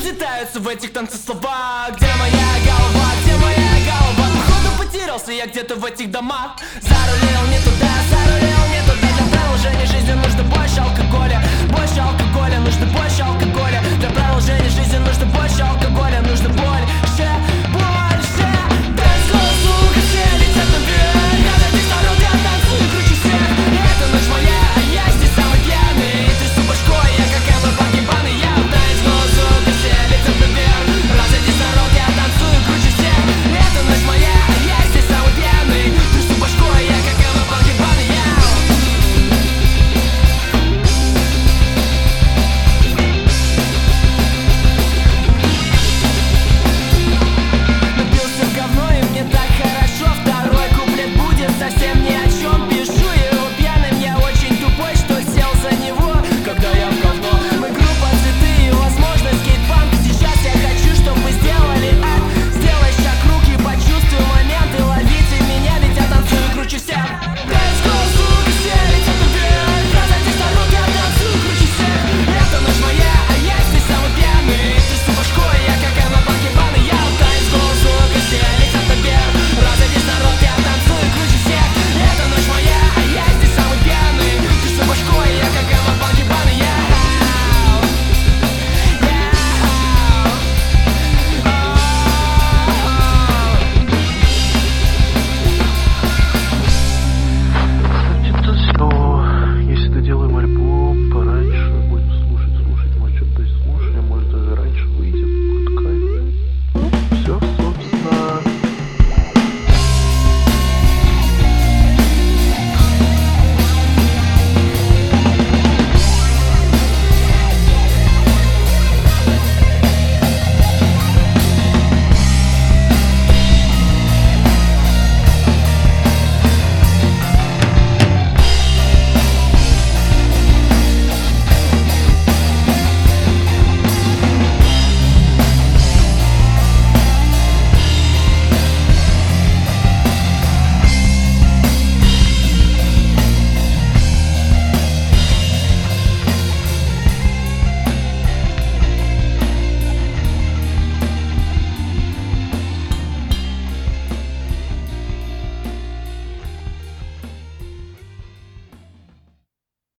Разлетаются в этих танцах слова. Где моя голова, где моя голова? Походу потерялся я где-то в этих домах. Зарулил не туда, зарулил не туда. Для продолжения жизни нужно больше алкоголя. Больше алкоголя, нужно больше алкоголя. Для